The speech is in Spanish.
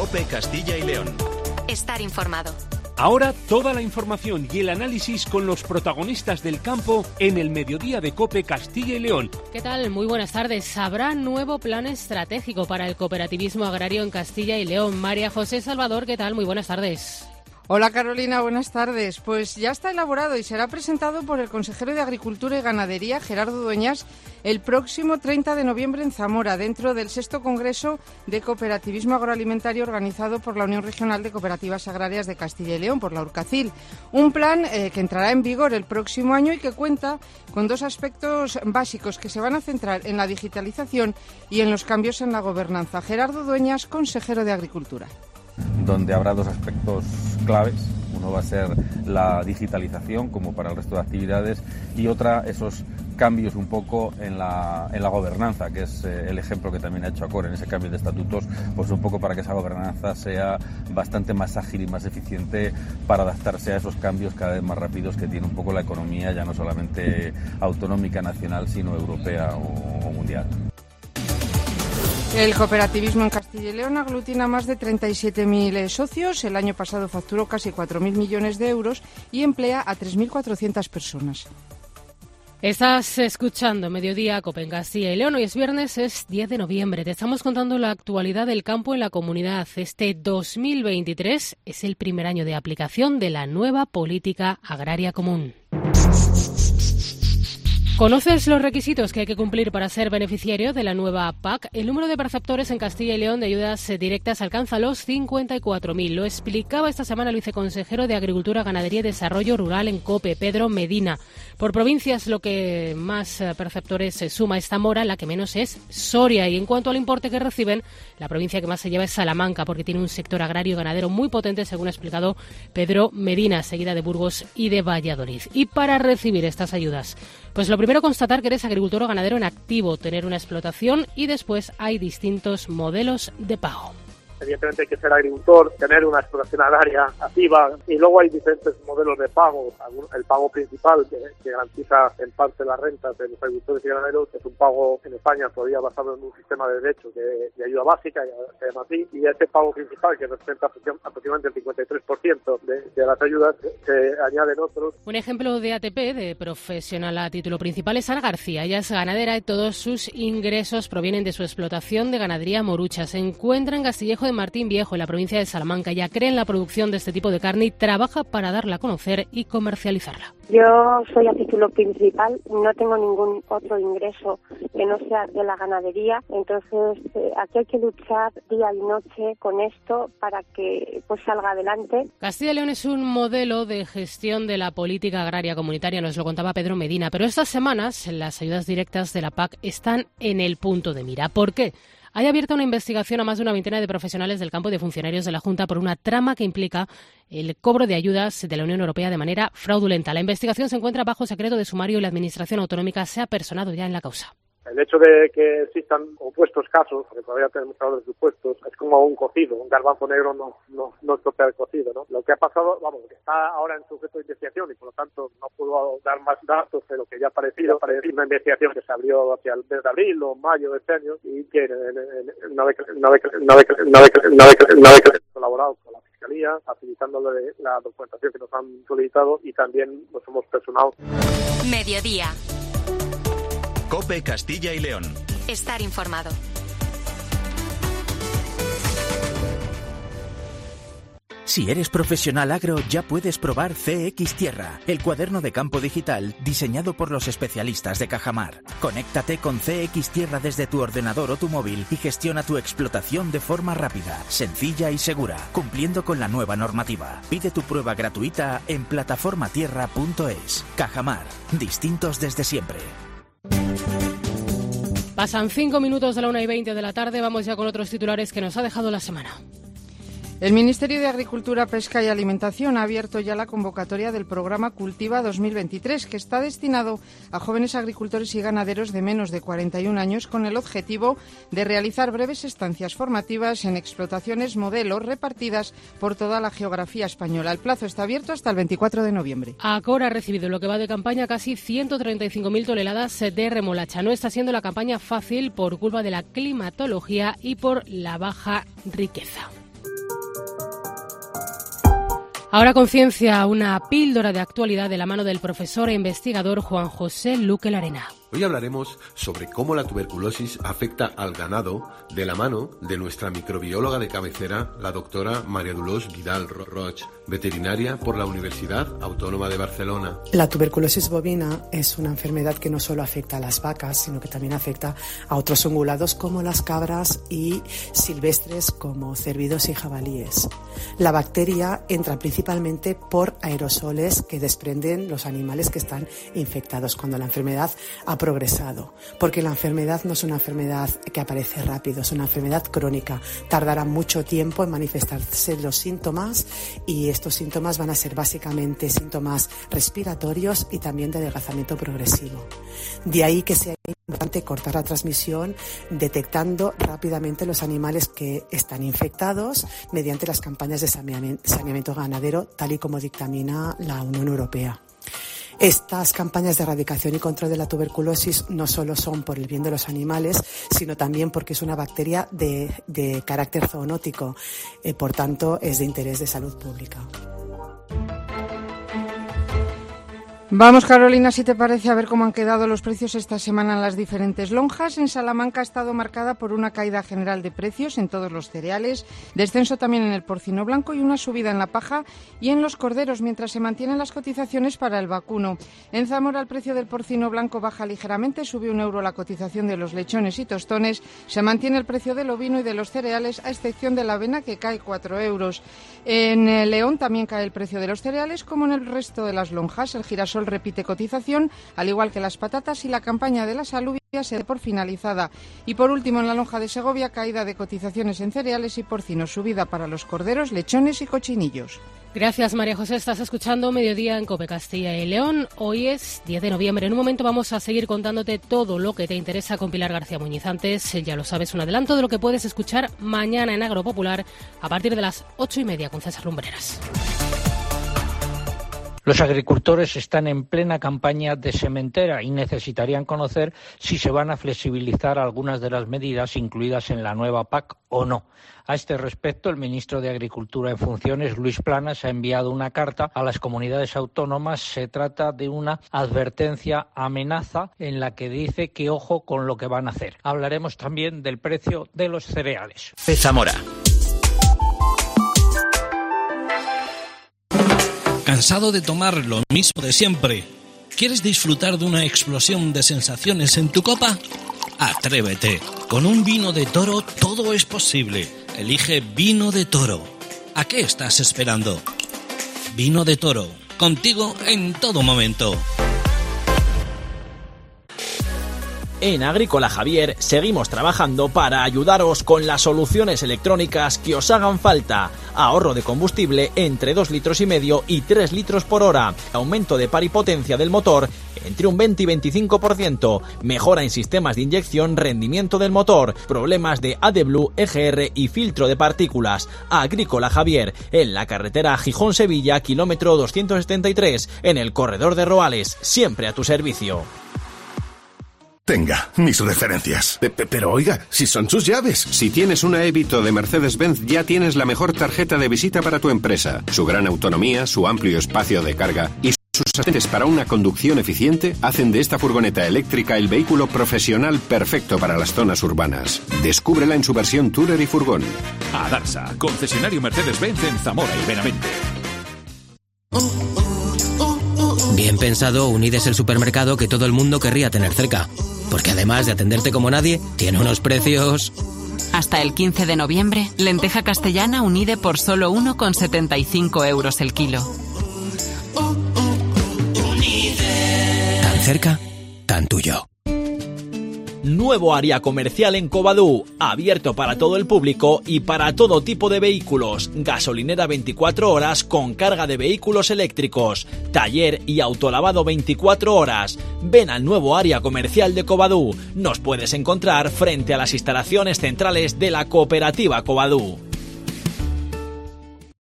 COPE Castilla y León. Estar informado. Ahora toda la información y el análisis con los protagonistas del campo en el mediodía de COPE Castilla y León. ¿Qué tal? Muy buenas tardes. Habrá nuevo plan estratégico para el cooperativismo agrario en Castilla y León. María José Salvador, ¿qué tal? Muy buenas tardes. Hola Carolina, buenas tardes. Pues ya está elaborado y será presentado por el consejero de Agricultura y Ganadería, Gerardo Dueñas, el próximo 30 de noviembre en Zamora, dentro del 6º Congreso de Cooperativismo Agroalimentario organizado por la Unión Regional de Cooperativas Agrarias de Castilla y León, por la URCACIL. Un plan que entrará en vigor el próximo año y que cuenta con dos aspectos básicos que se van a centrar en la digitalización y en los cambios en la gobernanza. Gerardo Dueñas, consejero de Agricultura. Donde habrá dos aspectos claves. Uno va a ser la digitalización, como para el resto de actividades, y otra, esos cambios un poco en la gobernanza, que es el ejemplo que también ha hecho Acor en ese cambio de estatutos, pues un poco para que esa gobernanza sea bastante más ágil y más eficiente para adaptarse a esos cambios cada vez más rápidos que tiene un poco la economía, ya no solamente autonómica nacional, sino europea o mundial. El cooperativismo en Castilla y León aglutina más de 37.000 socios. El año pasado facturó casi 4.000 millones de euros y emplea a 3.400 personas. Estás escuchando Mediodía COPE en Castilla y León. Hoy es viernes, es 10 de noviembre. Te estamos contando la actualidad del campo en la comunidad. Este 2023 es el primer año de aplicación de la nueva política agraria común. ¿Conoces los requisitos que hay que cumplir para ser beneficiario de la nueva PAC? El número de perceptores en Castilla y León de ayudas directas alcanza los 54.000. Lo explicaba esta semana el viceconsejero de Agricultura, Ganadería y Desarrollo Rural en COPE, Pedro Medina. Por provincias, lo que más perceptores se suma es Zamora, la que menos es Soria. Y en cuanto al importe que reciben, la provincia que más se lleva es Salamanca, porque tiene un sector agrario y ganadero muy potente, según ha explicado Pedro Medina, seguida de Burgos y de Valladolid. Y para recibir estas ayudas, pues lo primero, constatar que eres agricultor o ganadero en activo, tener una explotación, y después hay distintos modelos de pago. Evidentemente hay que ser agricultor, tener una explotación agraria activa, y luego hay diferentes modelos de pago. El pago principal que garantiza en parte las rentas de los agricultores y ganaderos es un pago en España todavía basado en un sistema de derechos de ayuda básica, se llama así, y ese pago principal, que representa aproximadamente el 53% de las ayudas, se añaden otros. Un ejemplo de ATP, de profesional a título principal, es Ana García. Ella es ganadera y todos sus ingresos provienen de su explotación de ganadería morucha. Se encuentra en Castillejo de Martín Viejo, en la provincia de Salamanca. Ya cree en la producción de este tipo de carne y trabaja para darla a conocer y comercializarla. Yo soy a título principal, no tengo ningún otro ingreso que no sea de la ganadería, entonces aquí hay que luchar día y noche con esto para que pues salga adelante. Castilla y León es un modelo de gestión de la política agraria comunitaria, nos lo contaba Pedro Medina, pero estas semanas las ayudas directas de la PAC están en el punto de mira. ¿Por qué? Hay abierta una investigación a más de una veintena de profesionales del campo y de funcionarios de la Junta por una trama que implica el cobro de ayudas de la Unión Europea de manera fraudulenta. La investigación se encuentra bajo secreto de sumario y la Administración Autonómica se ha personado ya en la causa. El hecho de que existan opuestos casos, porque todavía tenemos hablar de supuestos, es como un cocido, un garbanzo negro no estropea el cocido, ¿no? Lo que ha pasado, que está ahora en sujeto de investigación y por lo tanto no puedo dar más datos de lo que ya ha parecido una investigación que se abrió hacia el mes de abril o mayo de este año y que una vez colaborado con la Fiscalía, facilitándole la documentación que nos han solicitado y también nos hemos personado. Mediodía. COPE Castilla y León. Estar informado. Si eres profesional agro, ya puedes probar CX Tierra, el cuaderno de campo digital diseñado por los especialistas de Cajamar. Conéctate con CX Tierra desde tu ordenador o tu móvil y gestiona tu explotación de forma rápida, sencilla y segura, cumpliendo con la nueva normativa. Pide tu prueba gratuita en plataformatierra.es. Cajamar, distintos desde siempre. Pasan 5 minutos de la 1:20 de la tarde. Vamos ya con otros titulares que nos ha dejado la semana. El Ministerio de Agricultura, Pesca y Alimentación ha abierto ya la convocatoria del programa Cultiva 2023, que está destinado a jóvenes agricultores y ganaderos de menos de 41 años con el objetivo de realizar breves estancias formativas en explotaciones modelos repartidas por toda la geografía española. El plazo está abierto hasta el 24 de noviembre. Acor ha recibido en lo que va de campaña casi 135.000 toneladas de remolacha. No está siendo la campaña fácil por culpa de la climatología y por la baja riqueza. Ahora Conciencia, una píldora de actualidad de la mano del profesor e investigador Juan José Luque Larena. Hoy hablaremos sobre cómo la tuberculosis afecta al ganado de la mano de nuestra microbióloga de cabecera, la doctora María Dolors Vidal Roig, veterinaria por la Universidad Autónoma de Barcelona. La tuberculosis bovina es una enfermedad que no solo afecta a las vacas, sino que también afecta a otros ungulados como las cabras y silvestres como cérvidos y jabalíes. La bacteria entra principalmente por aerosoles que desprenden los animales que están infectados cuando la enfermedad ha progresado, porque la enfermedad no es una enfermedad que aparece rápido, es una enfermedad crónica, tardará mucho tiempo en manifestarse los síntomas y estos síntomas van a ser básicamente síntomas respiratorios y también de adelgazamiento progresivo. De ahí que sea importante cortar la transmisión detectando rápidamente los animales que están infectados mediante las campañas de saneamiento ganadero, tal y como dictamina la Unión Europea. Estas campañas de erradicación y control de la tuberculosis no solo son por el bien de los animales, sino también porque es una bacteria de carácter zoonótico, por tanto es de interés de salud pública. Vamos, Carolina, si te parece, a ver cómo han quedado los precios esta semana en las diferentes lonjas. En Salamanca ha estado marcada por una caída general de precios en todos los cereales, descenso también en el porcino blanco y una subida en la paja y en los corderos, mientras se mantienen las cotizaciones para el vacuno. En Zamora el precio del porcino blanco baja ligeramente, sube €1 la cotización de los lechones y tostones, se mantiene el precio del ovino y de los cereales, a excepción de la avena, que cae €4. En León también cae el precio de los cereales, como en el resto de las lonjas. El girasol repite cotización, al igual que las patatas, y la campaña de las alubias se da por finalizada. Y por último, en la lonja de Segovia, caída de cotizaciones en cereales y porcinos, subida para los corderos, lechones y cochinillos. Gracias, María José. Estás escuchando Mediodía en COPE Castilla y León. Hoy es 10 de noviembre. En un momento vamos a seguir contándote todo lo que te interesa con Pilar García Muñiz. Antes, ya lo sabes, un adelanto de lo que puedes escuchar mañana en Agropopular a partir de las 8:30 con César Lumbreras. Los agricultores están en plena campaña de sementera y necesitarían conocer si se van a flexibilizar algunas de las medidas incluidas en la nueva PAC o no. A este respecto, el ministro de Agricultura en funciones, Luis Planas, ha enviado una carta a las comunidades autónomas. Se trata de una advertencia amenaza en la que dice que ojo con lo que van a hacer. Hablaremos también del precio de los cereales. Zamora. ¿Cansado de tomar lo mismo de siempre? ¿Quieres disfrutar de una explosión de sensaciones en tu copa? Atrévete. Con un vino de Toro todo es posible. Elige Vino de Toro. ¿A qué estás esperando? Vino de Toro. Contigo en todo momento. En Agrícola Javier seguimos trabajando para ayudaros con las soluciones electrónicas que os hagan falta. Ahorro de combustible entre 2,5 litros y 3 litros por hora. Aumento de par y potencia del motor entre un 20 y 25%. Mejora en sistemas de inyección, rendimiento del motor. Problemas de AdBlue, EGR y filtro de partículas. Agrícola Javier, en la carretera Gijón-Sevilla, kilómetro 273, en el corredor de Roales. Siempre a tu servicio. Tenga, mis referencias. Pero oiga, si son sus llaves. Si tienes una Evito de Mercedes-Benz, ya tienes la mejor tarjeta de visita para tu empresa. Su gran autonomía, su amplio espacio de carga y sus asistentes para una conducción eficiente hacen de esta furgoneta eléctrica el vehículo profesional perfecto para las zonas urbanas. Descúbrela en su versión Tourer y furgón. Adarsa, concesionario Mercedes-Benz en Zamora y Benavente. Bien pensado, Unid es el supermercado que todo el mundo querría tener cerca. Porque además de atenderte como nadie, tiene unos precios... Hasta el 15 de noviembre, lenteja castellana Unide por solo 1,75 € el kilo. Tan cerca, tan tuyo. Nuevo área comercial en Covadú, abierto para todo el público y para todo tipo de vehículos. Gasolinera 24 horas con carga de vehículos eléctricos. Taller y autolavado 24 horas. Ven al nuevo área comercial de Covadú. Nos puedes encontrar frente a las instalaciones centrales de la cooperativa Covadú.